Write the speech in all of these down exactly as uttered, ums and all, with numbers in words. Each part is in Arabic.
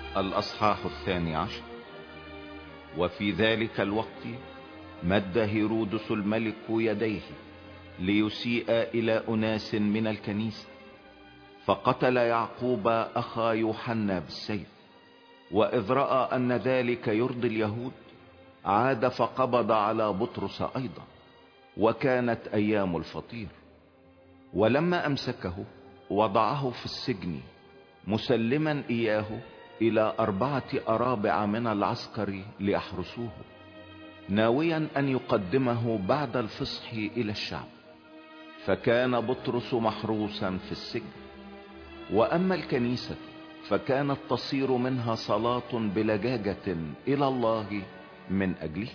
الأصحاح الثاني عشر. وفي ذلك الوقت مد هيرودس الملك يديه ليسيء إلى أناس من الكنيسة، فقتل يعقوب أخا يوحنا بالسيف. وإذ رأى أن ذلك يرضي اليهود عاد فقبض على بطرس أيضا، وكانت أيام الفطير. ولما أمسكه وضعه في السجن مسلما إياه إلى أربعة أرابع من العسكر ليحرسوه، ناويا أن يقدمه بعد الفصح إلى الشعب. فكان بطرس محروسا في السجن. وأما الكنيسة فكانت تصير منها صلاة بلجاجة إلى الله من أجله.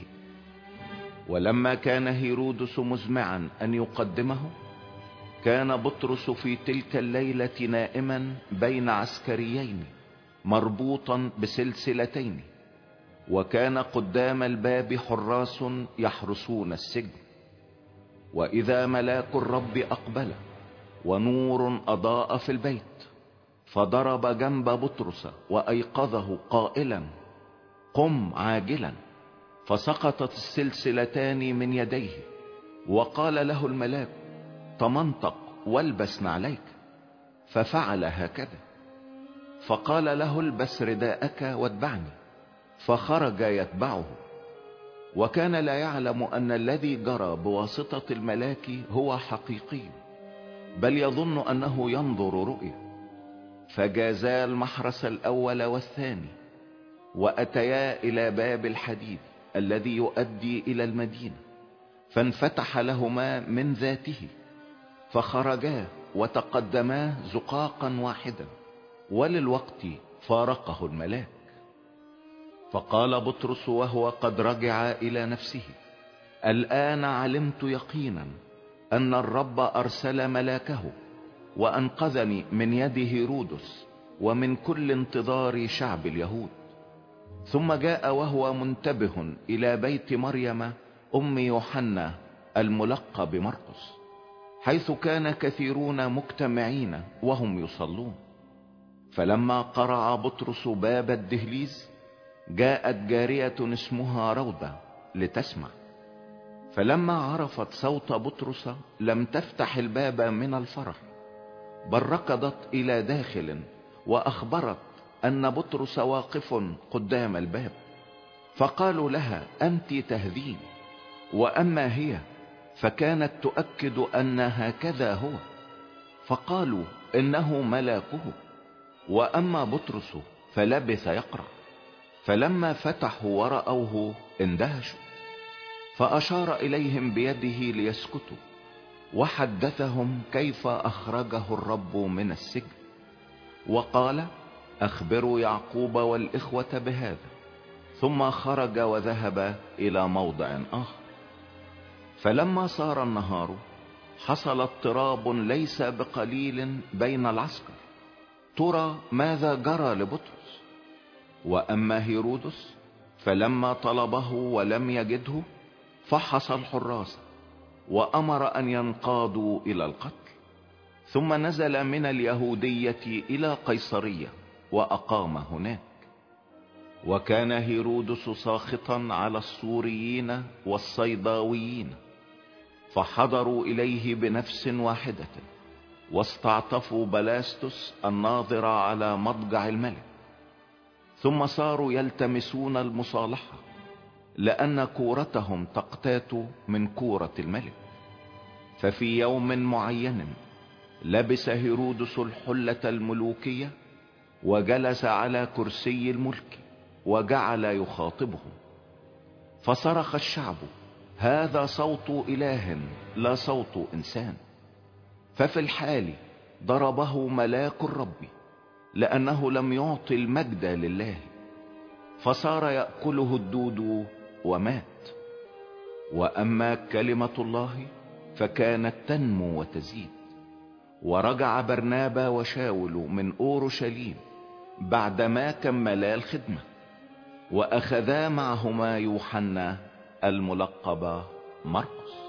ولما كان هيرودس مزمعا أن يقدمه، كان بطرس في تلك الليلة نائما بين عسكريين مربوطا بسلسلتين، وكان قدام الباب حراس يحرسون السجن. وإذا ملاك الرب أقبل ونور أضاء في البيت، فضرب جنب بطرس وأيقظه قائلا: قم عاجلا. فسقطت السلسلتان من يديه، وقال له الملاك: تمنطق والبس نعليك. ففعل هكذا. فقال له: البس رداءك واتبعني. فخرج يتبعه. وكان لا يعلم أن الذي جرى بواسطة الملاك هو حقيقي، بل يظن أنه ينظر رؤيا. فجازا المحرس الأول والثاني، وأتيا إلى باب الحديد الذي يؤدي إلى المدينة، فانفتح لهما من ذاته، فخرجا وتقدما زقاقا واحدا، وللوقت فارقه الملاك. فقال بطرس وهو قد رجع إلى نفسه: الآن علمت يقينا أن الرب أرسل ملاكه وأنقذني من يد هيرودس ومن كل انتظار شعب اليهود. ثم جاء وهو منتبه إلى بيت مريم أم يوحنا الملقب مرقس، حيث كان كثيرون مجتمعين وهم يصلون. فلما قرع بطرس باب الدهليز، جاءت جارية اسمها روضة لتسمع. فلما عرفت صوت بطرس لم تفتح الباب من الفرح، بل ركضت إلى داخل وأخبرت أن بطرس واقف قدام الباب. فقالوا لها: أنت تهذين. وأما هي فكانت تؤكد أن هكذا هو. فقالوا: إنه ملاكه. وأما بطرس فلبث يقرأ. فلما فتحوا ورأوه اندهشوا. فأشار إليهم بيده ليسكتوا، وحدثهم كيف أخرجه الرب من السجن. وقال: أخبروا يعقوب والإخوة بهذا. ثم خرج وذهب إلى موضع آخر. فلما صار النهار حصل اضطراب ليس بقليل بين العسكر، ترى ماذا جرى لبطرس. وأما هيرودس فلما طلبه ولم يجده، فحص الحراس وأمر أن ينقادوا إلى القتل. ثم نزل من اليهودية إلى قيصرية وأقام هناك. وكان هيرودس ساخطا على السوريين والصيداويين، فحضروا إليه بنفس واحدة، واستعطفوا بلاستس الناظر على مضجع الملك. ثم صاروا يلتمسون المصالحة، لأن كورتهم تقتات من كورة الملك. ففي يوم معين لبس هيرودس الحلة الملوكية، وجلس على كرسي الملك، وجعل يخاطبهم. فصرخ الشعب: هذا صوت إله لا صوت إنسان. ففي الحال ضربه ملاك الرب، لأنه لم يعطي المجد لله، فصار يأكله الدود ومات. وأما كلمة الله فكانت تنمو وتزيد. ورجع برنابا وشاول من أورشليم بعدما كملا الخدمة، وأخذا معهما يوحنا الملقب مرقس.